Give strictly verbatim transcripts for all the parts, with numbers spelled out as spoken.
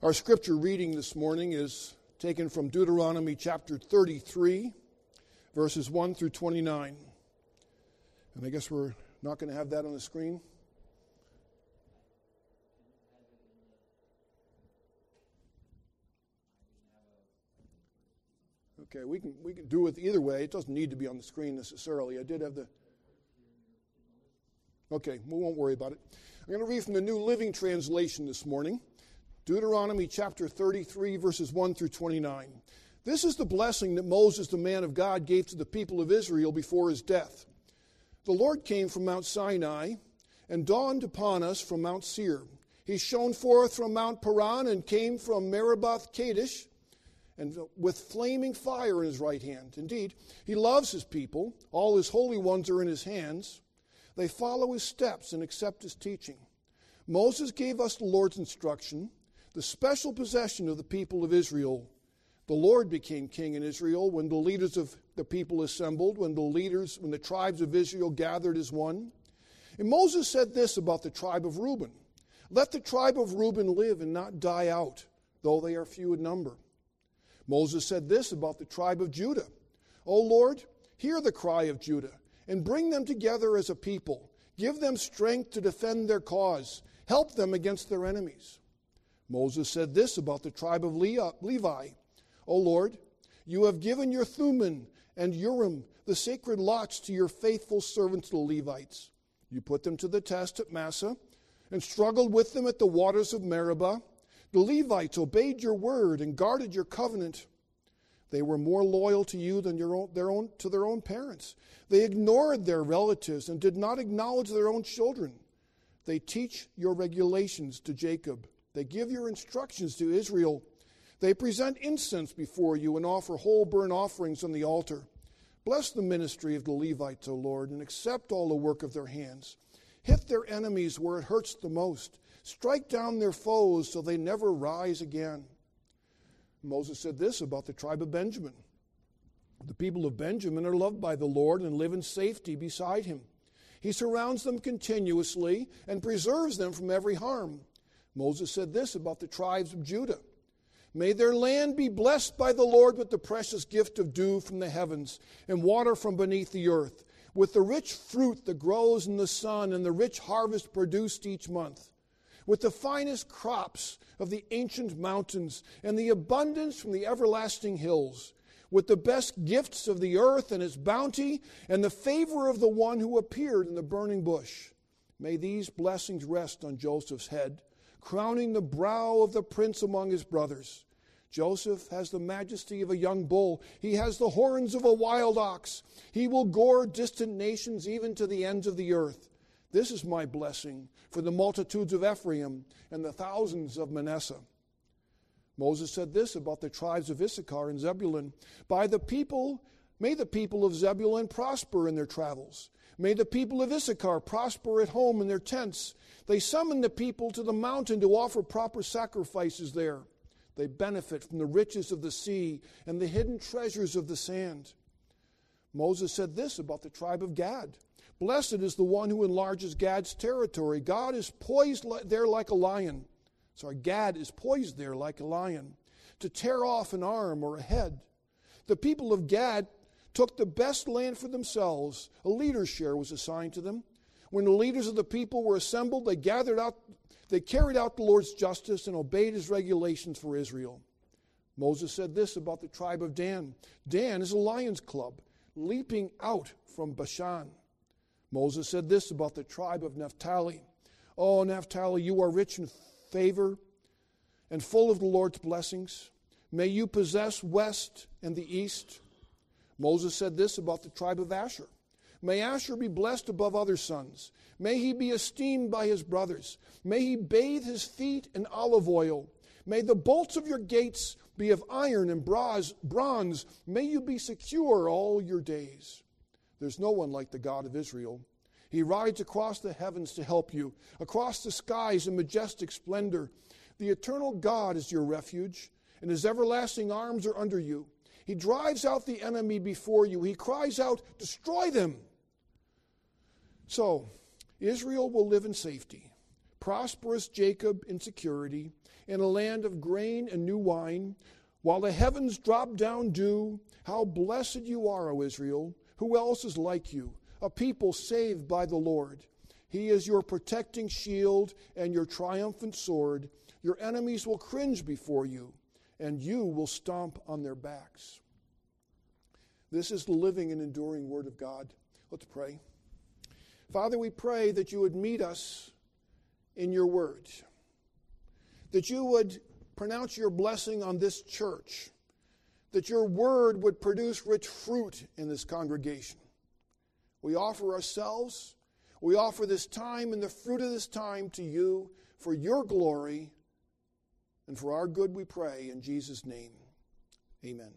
Our scripture reading this morning is taken from Deuteronomy chapter thirty-three, verses one through twenty-nine. And I guess we're not going to have that on the screen. Okay, we can we can do it either way. It doesn't need to be on the screen necessarily. I did have the... Okay, we won't worry about it. I'm going to read from the New Living Translation this morning. Deuteronomy chapter thirty-three, verses one through twenty-nine. This is the blessing that Moses, the man of God, gave to the people of Israel before his death. The Lord came from Mount Sinai and dawned upon us from Mount Seir. He shone forth from Mount Paran and came from Meribah Kadesh, and with flaming fire in his right hand. Indeed, he loves his people. All his holy ones are in his hands. They follow his steps and accept his teaching. Moses gave us the Lord's instruction, the special possession of the people of Israel. The Lord became king in Israel when the leaders of the people assembled, when the leaders, when the tribes of Israel gathered as one. And Moses said this about the tribe of Reuben: "Let the tribe of Reuben live and not die out, though they are few in number." Moses said this about the tribe of Judah: "O Lord, hear the cry of Judah, and bring them together as a people. Give them strength to defend their cause. Help them against their enemies." Moses said this about the tribe of Levi: "O Lord, you have given your Thummim and Urim, the sacred lots, to your faithful servants the Levites. You put them to the test at Massah and struggled with them at the waters of Meribah. The Levites obeyed your word and guarded your covenant. They were more loyal to you than your own, their own, to their own parents. They ignored their relatives and did not acknowledge their own children. They teach your regulations to Jacob. They give your instructions to Israel. They present incense before you and offer whole burnt offerings on the altar. Bless the ministry of the Levites, O Lord, and accept all the work of their hands. Hit their enemies where it hurts the most. Strike down their foes so they never rise again." Moses said this about the tribe of Benjamin: "The people of Benjamin are loved by the Lord and live in safety beside him. He surrounds them continuously and preserves them from every harm." Moses said this about the tribes of Judah: "May their land be blessed by the Lord with the precious gift of dew from the heavens and water from beneath the earth, with the rich fruit that grows in the sun and the rich harvest produced each month, with the finest crops of the ancient mountains and the abundance from the everlasting hills, with the best gifts of the earth and its bounty and the favor of the one who appeared in the burning bush. May these blessings rest on Joseph's head, crowning the brow of the prince among his brothers. Joseph has the majesty of a young bull. He has the horns of a wild ox. He will gore distant nations even to the ends of the earth. This is my blessing for the multitudes of Ephraim and the thousands of Manasseh." Moses said this about the tribes of Issachar and Zebulun: "By the people, may the people of Zebulun prosper in their travels. May the people of Issachar prosper at home in their tents. They summon the people to the mountain to offer proper sacrifices there. They benefit from the riches of the sea and the hidden treasures of the sand." Moses said this about the tribe of Gad: "Blessed is the one who enlarges Gad's territory. God is poised there like a lion. Sorry, Gad is poised there like a lion, to tear off an arm or a head. The people of Gad took the best land for themselves. A leader's share was assigned to them. When the leaders of the people were assembled, they gathered out, they carried out the Lord's justice and obeyed his regulations for Israel." Moses said this about the tribe of Dan: "Dan is a lion's club, leaping out from Bashan." Moses said this about the tribe of Naphtali: "Oh, Naphtali, you are rich in favor and full of the Lord's blessings. May you possess west and the east." Moses said this about the tribe of Asher: "May Asher be blessed above other sons. May he be esteemed by his brothers. May he bathe his feet in olive oil. May the bolts of your gates be of iron and bronze. May you be secure all your days. There's no one like the God of Israel. He rides across the heavens to help you, across the skies in majestic splendor. The eternal God is your refuge, and his everlasting arms are under you. He drives out the enemy before you. He cries out, 'Destroy them!'" So, Israel will live in safety, prosperous Jacob in security, in a land of grain and new wine, while the heavens drop down dew. How blessed you are, O Israel! Who else is like you, a people saved by the Lord? He is your protecting shield and your triumphant sword. Your enemies will cringe before you, and you will stomp on their backs. This is the living and enduring Word of God. Let's pray. Father, we pray that you would meet us in your Word, that you would pronounce your blessing on this church, that your Word would produce rich fruit in this congregation. We offer ourselves, we offer this time and the fruit of this time to you for your glory and for our good, we pray in Jesus' name. Amen.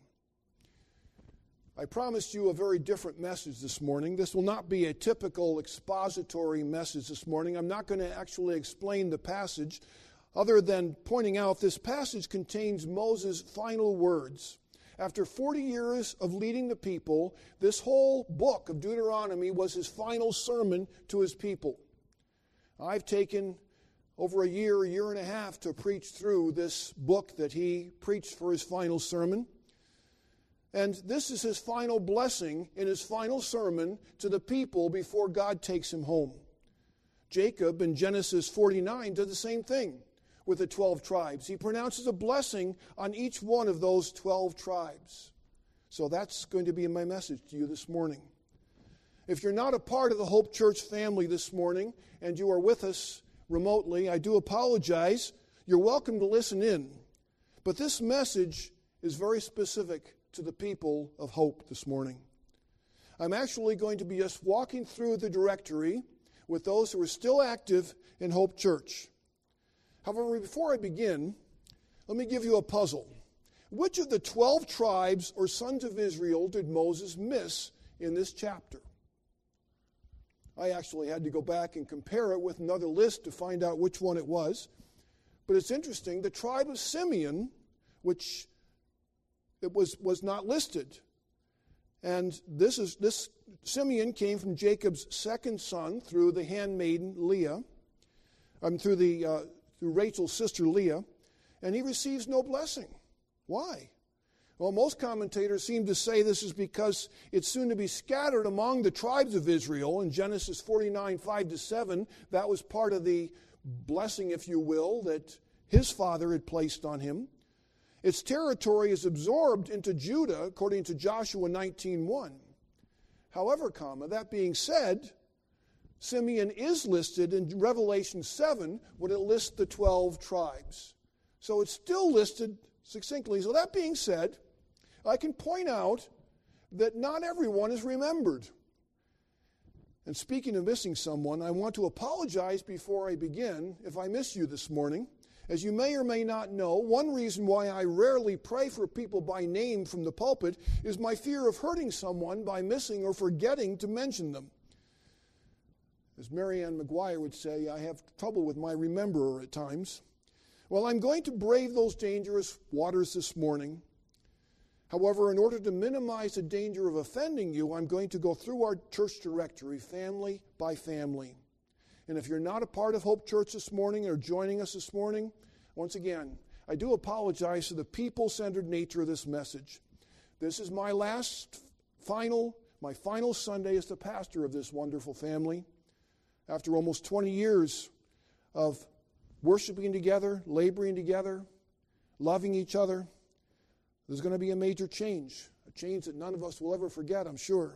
I promised you a very different message this morning. This will not be a typical expository message this morning. I'm not going to actually explain the passage other than pointing out this passage contains Moses' final words. After forty years of leading the people, this whole book of Deuteronomy was his final sermon to his people. I've taken over a year, a year and a half to preach through this book that he preached for his final sermon. And this is his final blessing in his final sermon to the people before God takes him home. Jacob in Genesis forty-nine did the same thing with the twelve tribes. He pronounces a blessing on each one of those twelve tribes. So that's going to be my message to you this morning. If you're not a part of the Hope Church family this morning and you are with us remotely, I do apologize. You're welcome to listen in. But this message is very specific to the people of Hope this morning. I'm actually going to be just walking through the directory with those who are still active in Hope Church. However, before I begin, let me give you a puzzle. Which of the twelve tribes or sons of Israel did Moses miss in this chapter? I actually had to go back and compare it with another list to find out which one it was. But it's interesting, the tribe of Simeon, which it was, was not listed. And this is this Simeon came from Jacob's second son through the handmaiden Leah, um, through the uh, through Rachel's sister Leah, and he receives no blessing. Why? Well, most commentators seem to say this is because it's soon to be scattered among the tribes of Israel. In Genesis forty-nine, five to seven, that was part of the blessing, if you will, that his father had placed on him. Its territory is absorbed into Judah, according to Joshua nineteen one. However, comma, that being said, Simeon is listed in Revelation seven when it lists the twelve tribes. So it's still listed succinctly. So that being said, I can point out that not everyone is remembered. And speaking of missing someone, I want to apologize before I begin if I miss you this morning. As you may or may not know, one reason why I rarely pray for people by name from the pulpit is my fear of hurting someone by missing or forgetting to mention them. As Marianne McGuire would say, I have trouble with my rememberer at times. Well, I'm going to brave those dangerous waters this morning. However, in order to minimize the danger of offending you, I'm going to go through our church directory, family by family. And if you're not a part of Hope Church this morning or joining us this morning, once again, I do apologize for the people-centered nature of this message. This is my last, final, my final Sunday as the pastor of this wonderful family. After almost twenty years of worshiping together, laboring together, loving each other, there's going to be a major change, a change that none of us will ever forget, I'm sure.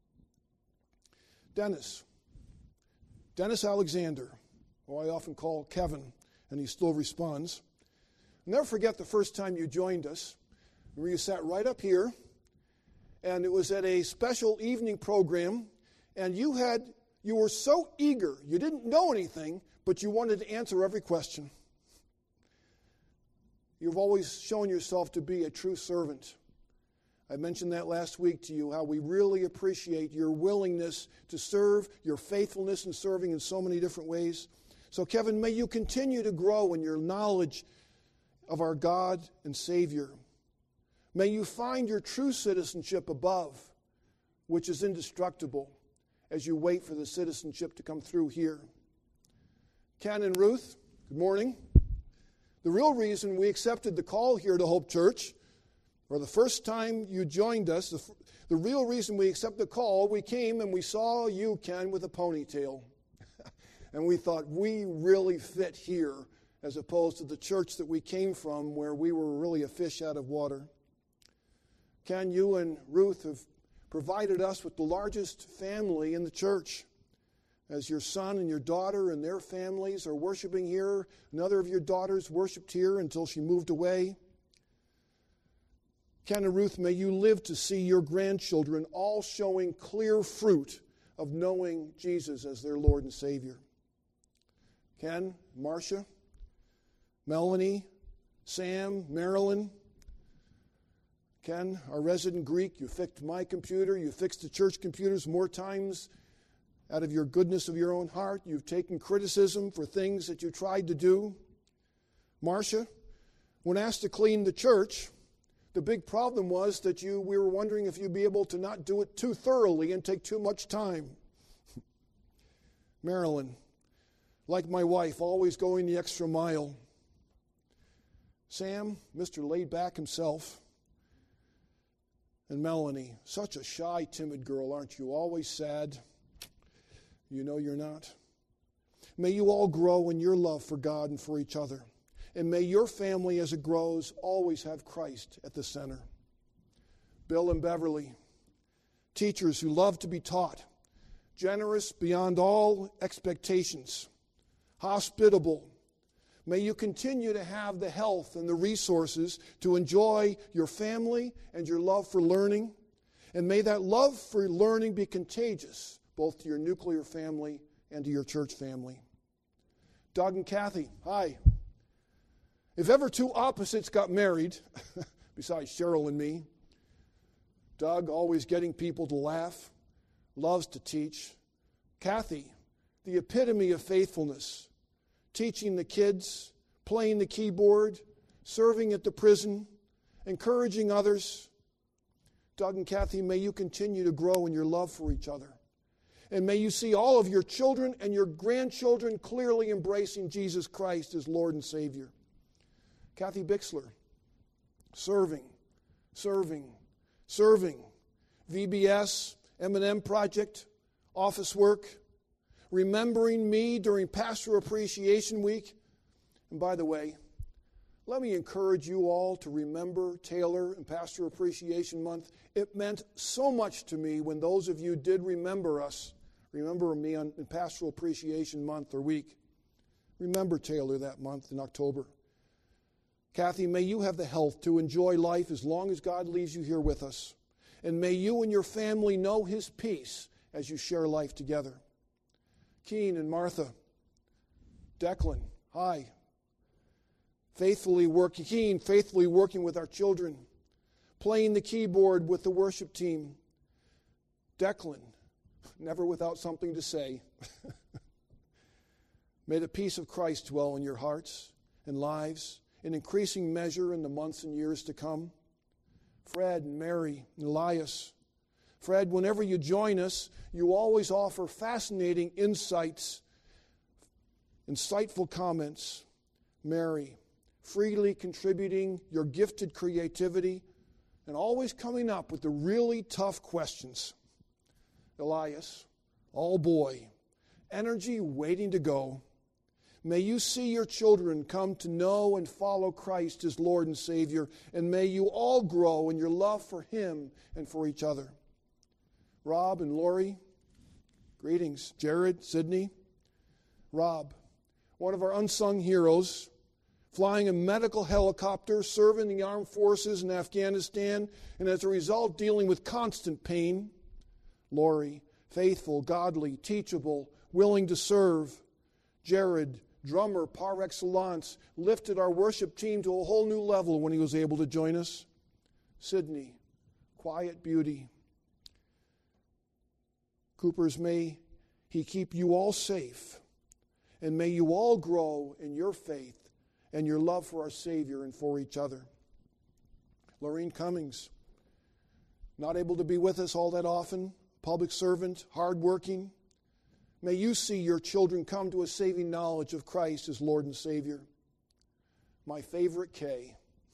Dennis. Dennis Alexander, who I often call Kevin, and he still responds. I'll never forget the first time you joined us. Where you sat right up here, and it was at a special evening program, and you had you were so eager. You didn't know anything, but you wanted to answer every question. You've always shown yourself to be a true servant. I mentioned that last week to you, how we really appreciate your willingness to serve, your faithfulness in serving in so many different ways. So, Kevin, may you continue to grow in your knowledge of our God and Savior. May you find your true citizenship above, which is indestructible, as you wait for the citizenship to come through here. Ken and Ruth, good morning. The real reason we accepted the call here to Hope Church, or the first time you joined us, the, the real reason we accepted the call, we came and we saw you, Ken, with a ponytail. And we thought we really fit here as opposed to the church that we came from where we were really a fish out of water. Ken, you and Ruth have provided us with the largest family in the church. As your son and your daughter and their families are worshiping here, another of your daughters worshiped here until she moved away. Ken and Ruth, may you live to see your grandchildren all showing clear fruit of knowing Jesus as their Lord and Savior. Ken, Marcia, Melanie, Sam, Marilyn. Ken, our resident Greek, you fixed my computer, you fixed the church computers more times. Out of your goodness of your own heart, you've taken criticism for things that you tried to do. Marcia, when asked to clean the church, the big problem was that you we were wondering if you'd be able to not do it too thoroughly and take too much time. Marilyn, like my wife, always going the extra mile. Sam, Mister Laid Back himself. And Melanie, such a shy, timid girl, aren't you? Always sad. You know you're not. May you all grow in your love for God and for each other. And may your family, as it grows, always have Christ at the center. Bill and Beverly, teachers who love to be taught, generous beyond all expectations, hospitable. May you continue to have the health and the resources to enjoy your family and your love for learning. And may that love for learning be contagious, both to your nuclear family and to your church family. Doug and Kathy, hi. If ever two opposites got married, besides Cheryl and me, Doug always getting people to laugh, loves to teach. Kathy, the epitome of faithfulness, teaching the kids, playing the keyboard, serving at the prison, encouraging others. Doug and Kathy, may you continue to grow in your love for each other. And may you see all of your children and your grandchildren clearly embracing Jesus Christ as Lord and Savior. Kathy Bixler, serving, serving, serving. V B S, M and M Project, office work, remembering me during Pastor Appreciation Week. And by the way, let me encourage you all to remember Taylor and Pastor Appreciation Month. It meant so much to me when those of you did remember us. Remember me on in Pastoral Appreciation Month or week. Remember Taylor that month in October. Kathy, may you have the health to enjoy life as long as God leaves you here with us. And may you and your family know His peace as you share life together. Keen and Martha. Declan, hi. Faithfully working, Keen, faithfully working with our children. Playing the keyboard with the worship team. Declan, never without something to say. May the peace of Christ dwell in your hearts and lives in increasing measure in the months and years to come. Fred and Mary and Elias. Fred, whenever you join us, you always offer fascinating insights, insightful comments. Mary, freely contributing your gifted creativity and always coming up with the really tough questions. Elias, all boy, energy waiting to go. May you see your children come to know and follow Christ as Lord and Savior, and may you all grow in your love for Him and for each other. Rob and Lori, greetings. Jared, Sydney. Rob, one of our unsung heroes, flying a medical helicopter, serving the armed forces in Afghanistan, and as a result dealing with constant pain. Lori, faithful, godly, teachable, willing to serve. Jared, drummer par excellence, lifted our worship team to a whole new level when he was able to join us. Sydney, quiet beauty. Coopers, may He keep you all safe, and may you all grow in your faith and your love for our Savior and for each other. Lorraine Cummings, not able to be with us all that often, public servant, hardworking. May you see your children come to a saving knowledge of Christ as Lord and Savior. My favorite Kay.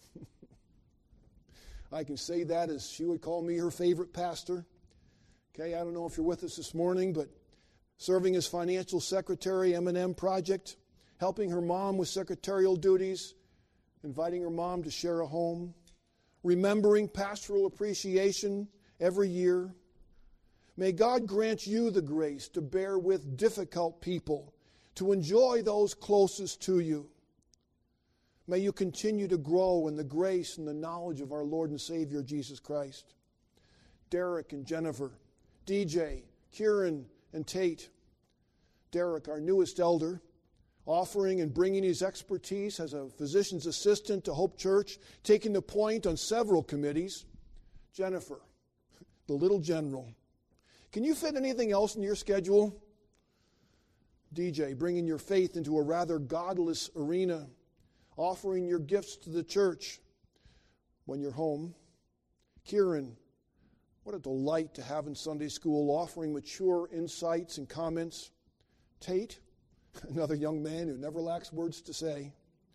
I can say that as she would call me her favorite pastor. Kay, I don't know if you're with us this morning, but serving as financial secretary, M and M Project, helping her mom with secretarial duties, inviting her mom to share a home, remembering pastoral appreciation every year. May God grant you the grace to bear with difficult people, to enjoy those closest to you. May you continue to grow in the grace and the knowledge of our Lord and Savior, Jesus Christ. Derek and Jennifer, D J, Kieran and Tate. Derek, our newest elder, offering and bringing his expertise as a physician's assistant to Hope Church, taking the point on several committees. Jennifer, the little general. Can you fit anything else in your schedule? D J, bringing your faith into a rather godless arena, offering your gifts to the church when you're home. Kieran, what a delight to have in Sunday school, offering mature insights and comments. Tate, another young man who never lacks words to say.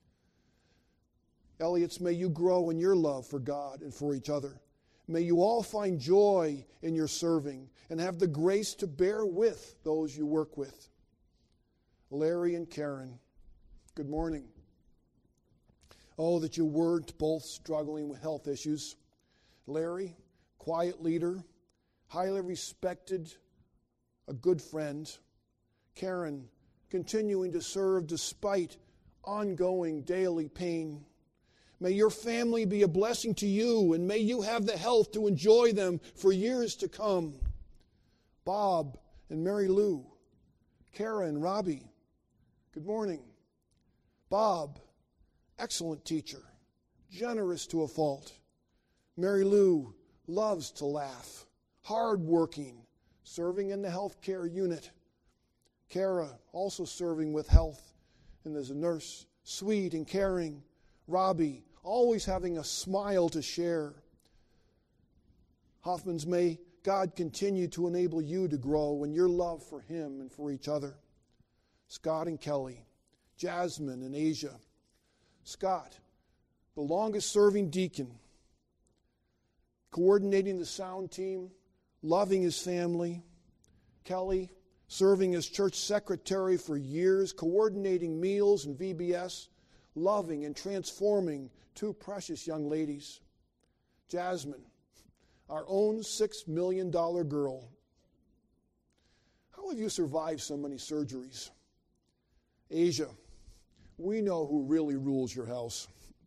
Elliots, may you grow in your love for God and for each other. May you all find joy in your serving and have the grace to bear with those you work with. Larry and Karen, good morning. Oh, that you weren't both struggling with health issues. Larry, quiet leader, highly respected, a good friend. Karen, continuing to serve despite ongoing daily pain. May your family be a blessing to you, and may you have the health to enjoy them for years to come. Bob and Mary Lou, Kara and Robbie, good morning. Bob, excellent teacher, generous to a fault. Mary Lou loves to laugh, hardworking, serving in the healthcare unit. Kara, also serving with health and as a nurse, sweet and caring. Robbie, always having a smile to share. Hoffmans, may God continue to enable you to grow in your love for Him and for each other. Scott and Kelly, Jasmine and Asia. Scott, the longest serving deacon, coordinating the sound team, loving his family. Kelly, serving as church secretary for years, coordinating meals and V B S, loving and transforming two precious young ladies. Jasmine, our own six million dollars girl. How have you survived so many surgeries? Asia, we know who really rules your house.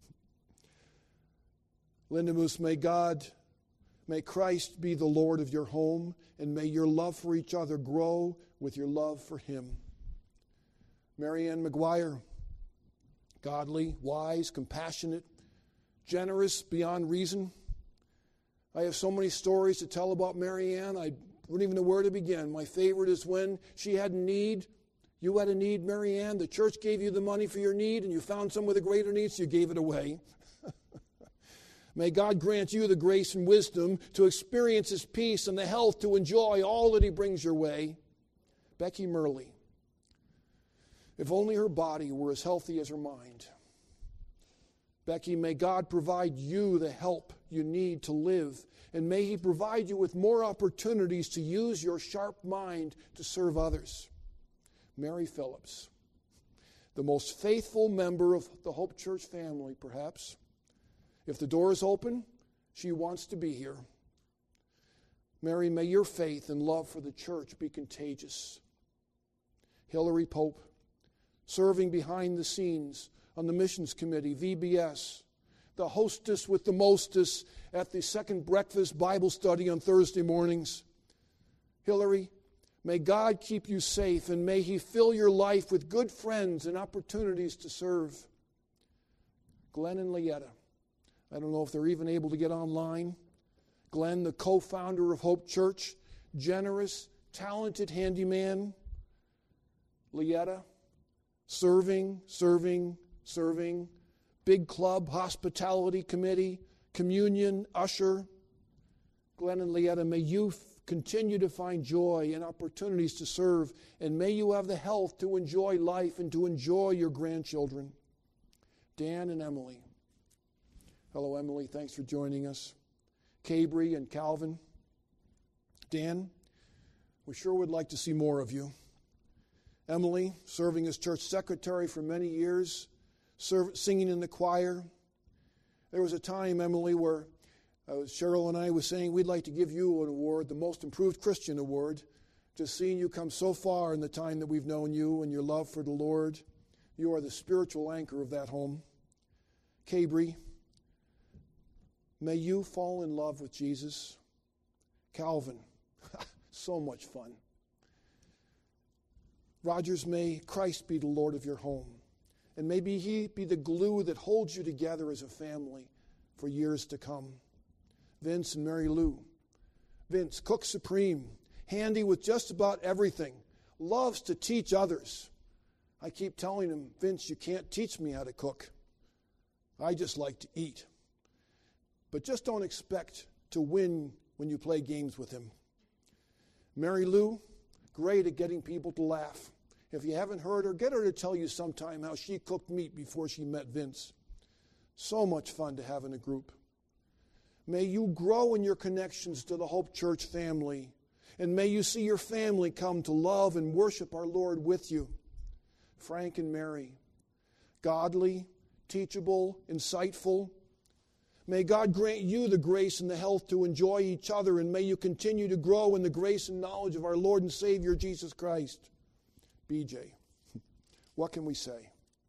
Linda Moose, may God, may Christ be the Lord of your home, and may your love for each other grow with your love for Him. Marianne McGuire, godly, wise, compassionate, generous beyond reason. I have so many stories to tell about Marianne, I wouldn't even know where to begin. My favorite is when she had a need. You had a need, Marianne. The church gave you the money for your need, and you found someone with a greater need, so you gave it away. May God grant you the grace and wisdom to experience His peace and the health to enjoy all that He brings your way. Becky Murley, if only her body were as healthy as her mind. Becky, may God provide you the help you need to live, and may He provide you with more opportunities to use your sharp mind to serve others. Mary Phillips, the most faithful member of the Hope Church family, perhaps. If the door is open, she wants to be here. Mary, may your faith and love for the church be contagious. Hillary Pope, serving behind the scenes on the missions committee, V B S, the hostess with the mostest at the second breakfast Bible study on Thursday mornings. Hillary, may God keep you safe, and may He fill your life with good friends and opportunities to serve. Glenn and Lietta, I don't know if they're even able to get online. Glenn, the co-founder of Hope Church, generous, talented handyman. Lietta, serving, serving, serving. Big club, hospitality committee, communion, usher. Glenn and Lietta, may you f- continue to find joy and opportunities to serve, and may you have the health to enjoy life and to enjoy your grandchildren. Dan and Emily. Hello, Emily. Thanks for joining us. Cabry and Calvin. Dan, we sure would like to see more of you. Emily, serving as church secretary for many years, serve, singing in the choir. There was a time, Emily, where uh, Cheryl and I was saying we'd like to give you an award, the Most Improved Christian Award, just seeing you come so far in the time that we've known you and your love for the Lord. You are the spiritual anchor of that home. Cabry, may you fall in love with Jesus. Calvin, so much fun. Rogers, may Christ be the Lord of your home. And maybe He be the glue that holds you together as a family for years to come. Vince and Mary Lou. Vince, cook supreme, handy with just about everything, loves to teach others. I keep telling him, Vince, you can't teach me how to cook. I just like to eat. But just don't expect to win when you play games with him. Mary Lou, great at getting people to laugh. If you haven't heard her, get her to tell you sometime how she cooked meat before she met Vince. So much fun to have in a group. May you grow in your connections to the Hope Church family, and may you see your family come to love and worship our Lord with you. Frank and Mary, godly, teachable, insightful. May God grant you the grace and the health to enjoy each other, and may you continue to grow in the grace and knowledge of our Lord and Savior, Jesus Christ. B J, what can we say?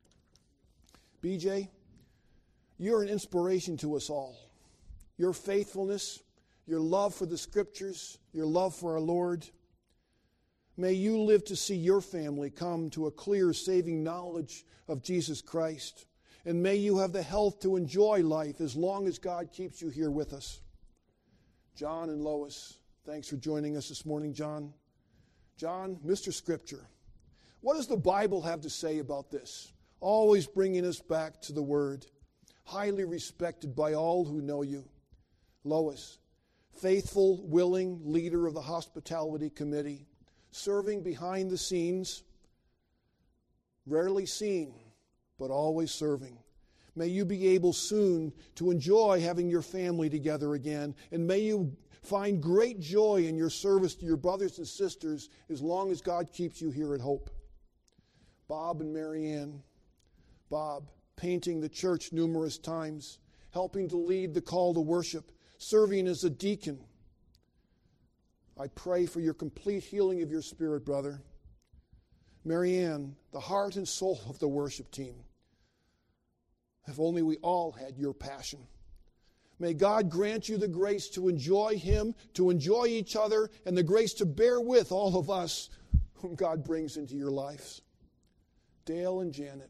B J, you're an inspiration to us all. Your faithfulness, your love for the Scriptures, your love for our Lord. May you live to see your family come to a clear, saving knowledge of Jesus Christ. And may you have the health to enjoy life as long as God keeps you here with us. John and Lois, thanks for joining us this morning, John. John, Mister Scripture. What does the Bible have to say about this? Always bringing us back to the Word. Highly respected by all who know you. Lois, faithful, willing leader of the hospitality committee, serving behind the scenes, rarely seen, but always serving. May you be able soon to enjoy having your family together again, and may you find great joy in your service to your brothers and sisters as long as God keeps you here at Hope. Bob and Mary Ann. Bob, painting the church numerous times, helping to lead the call to worship, serving as a deacon. I pray for your complete healing of your spirit, brother. Mary Ann, the heart and soul of the worship team. If only we all had your passion. May God grant you the grace to enjoy Him, to enjoy each other, and the grace to bear with all of us whom God brings into your lives. Dale and Janet.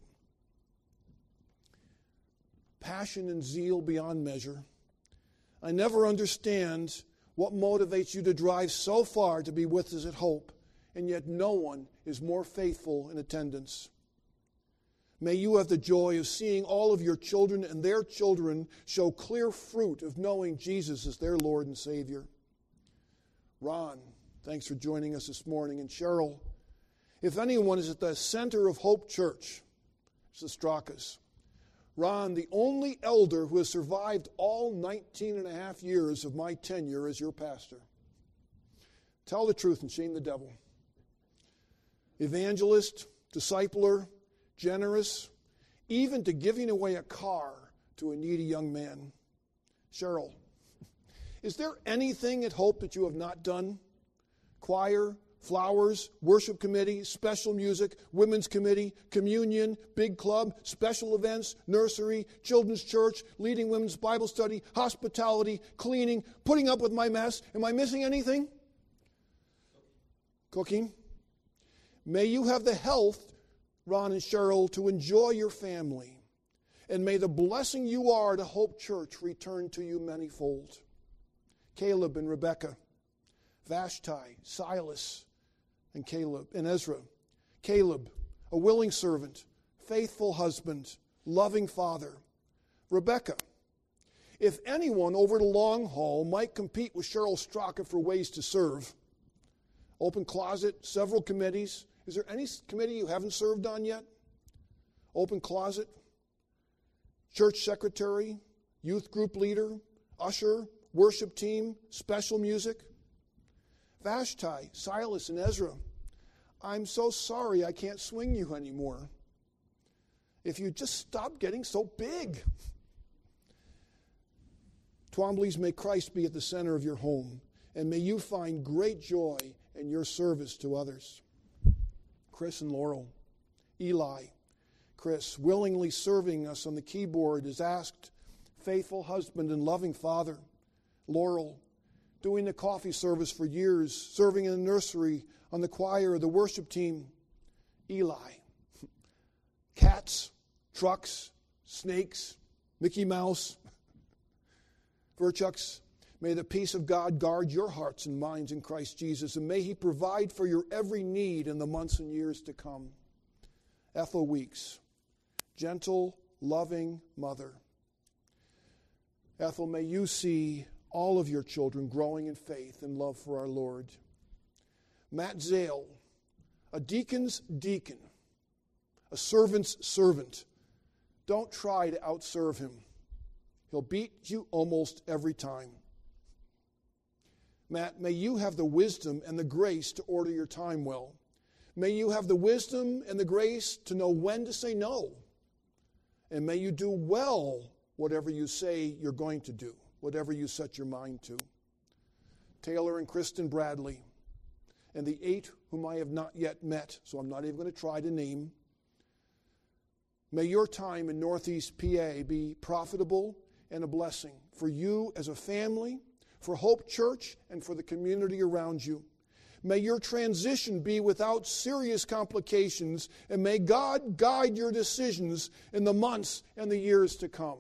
Passion and zeal beyond measure. I never understand what motivates you to drive so far to be with us at Hope, and yet no one is more faithful in attendance. May you have the joy of seeing all of your children and their children show clear fruit of knowing Jesus as their Lord and Savior. Ron, thanks for joining us this morning. And Cheryl, if anyone is at the center of Hope Church, it's the Stracas. Ron, the only elder who has survived all nineteen and a half years of my tenure as your pastor. Tell the truth and shame the devil. Evangelist, discipler, generous, even to giving away a car to a needy young man. Cheryl, is there anything at Hope that you have not done? Choir, flowers, worship committee, special music, women's committee, communion, big club, special events, nursery, children's church, leading women's Bible study, hospitality, cleaning, putting up with my mess. Am I missing anything? Cooking. May you have the health, Ron and Cheryl, to enjoy your family. And may the blessing you are to Hope Church return to you manyfold. Caleb and Rebecca, Vashti, Silas, and Caleb and Ezra. Caleb, a willing servant, faithful husband, loving father. Rebecca, if anyone over the long haul might compete with Cheryl Straka for ways to serve. Open Closet, several committees. Is there any committee you haven't served on yet? Open Closet, church secretary, youth group leader, usher, worship team, special music. Vashti, Silas, and Ezra, I'm so sorry I can't swing you anymore. If you just stop getting so big. Twombly's, may Christ be at the center of your home, and may you find great joy in your service to others. Chris and Laurel, Eli, Chris, willingly serving us on the keyboard as asked, faithful husband and loving father. Laurel, doing the coffee service for years, serving in the nursery, on the choir, the worship team. Eli, cats, trucks, snakes, Mickey Mouse. Verchucks, may the peace of God guard your hearts and minds in Christ Jesus, and may He provide for your every need in the months and years to come. Ethel Weeks, gentle, loving mother. Ethel, may you see all of your children growing in faith and love for our Lord. Matt Zale, a deacon's deacon, a servant's servant. Don't try to outserve him. He'll beat you almost every time. Matt, may you have the wisdom and the grace to order your time well. May you have the wisdom and the grace to know when to say no. And may you do well whatever you say you're going to do, whatever you set your mind to. Taylor and Kristen Bradley, and the eight whom I have not yet met, so I'm not even going to try to name. May your time in Northeast P A be profitable and a blessing for you as a family, for Hope Church, and for the community around you. May your transition be without serious complications, and may God guide your decisions in the months and the years to come.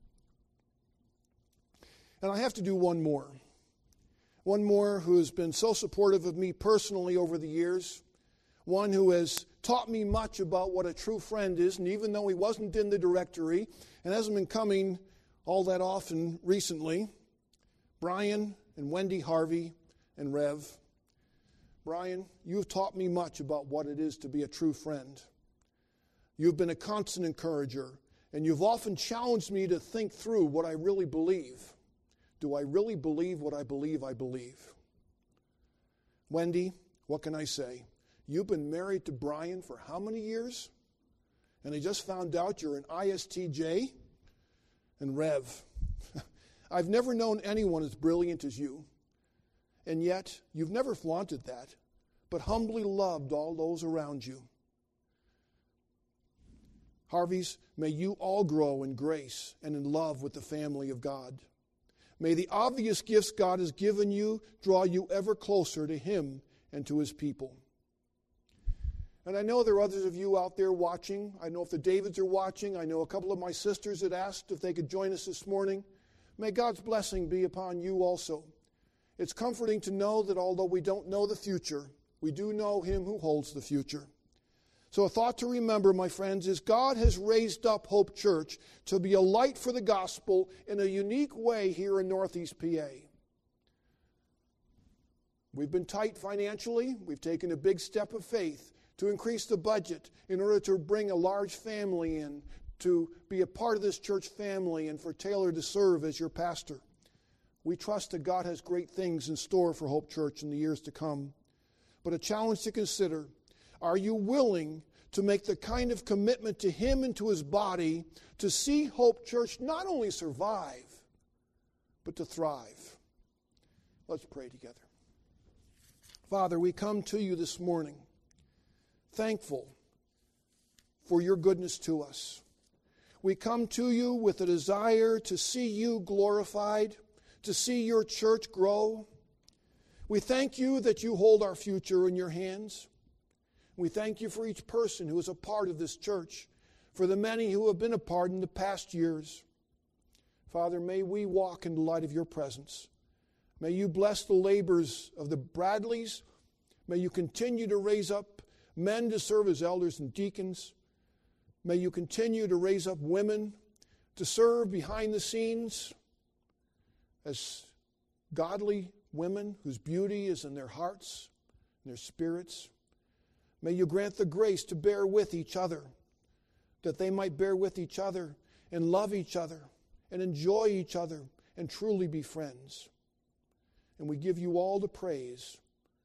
And I have to do one more. One more who has been so supportive of me personally over the years. One who has taught me much about what a true friend is, and even though he wasn't in the directory and hasn't been coming all that often recently, Brian and Wendy Harvey and Rev. Brian, you've taught me much about what it is to be a true friend. You've been a constant encourager, and you've often challenged me to think through what I really believe. Do I really believe what I believe I believe? Wendy, what can I say? You've been married to Brian for how many years? And I just found out you're an I S T J? And Rev, I've never known anyone as brilliant as you. And yet, you've never flaunted that, but humbly loved all those around you. Harveys, may you all grow in grace and in love with the family of God. May the obvious gifts God has given you draw you ever closer to Him and to His people. And I know there are others of you out there watching. I know if the Davids are watching. I know a couple of my sisters had asked if they could join us this morning. May God's blessing be upon you also. It's comforting to know that although we don't know the future, we do know Him who holds the future. So a thought to remember, my friends, is God has raised up Hope Church to be a light for the gospel in a unique way here in Northeast P A. We've been tight financially. We've taken a big step of faith to increase the budget in order to bring a large family in, to be a part of this church family, and for Taylor to serve as your pastor. We trust that God has great things in store for Hope Church in the years to come. But a challenge to consider, are you willing to make the kind of commitment to Him and to His body to see Hope Church not only survive, but to thrive? Let's pray together. Father, we come to you this morning thankful for your goodness to us. We come to you with a desire to see you glorified, to see your church grow. We thank you that you hold our future in your hands. We thank you for each person who is a part of this church, for the many who have been a part in the past years. Father, may we walk in the light of your presence. May you bless the labors of the Bradleys. May you continue to raise up men to serve as elders and deacons. May you continue to raise up women to serve behind the scenes. as godly women whose beauty is in their hearts, in their spirits. May you grant the grace to bear with each other, that they might bear with each other and love each other and enjoy each other and truly be friends. And we give you all the praise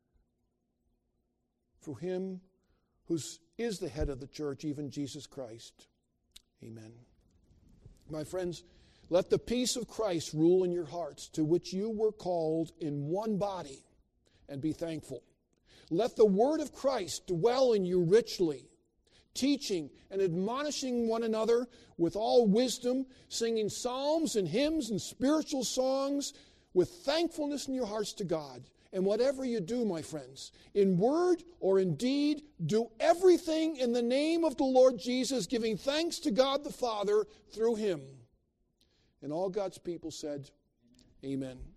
for him who is the head of the church, even Jesus Christ. Amen. My friends, let the peace of Christ rule in your hearts, to which you were called in one body, and be thankful. Let the word of Christ dwell in you richly, teaching and admonishing one another with all wisdom, singing psalms and hymns and spiritual songs with thankfulness in your hearts to God. And whatever you do, my friends, in word or in deed, do everything in the name of the Lord Jesus, giving thanks to God the Father through him. And all God's people said, Amen.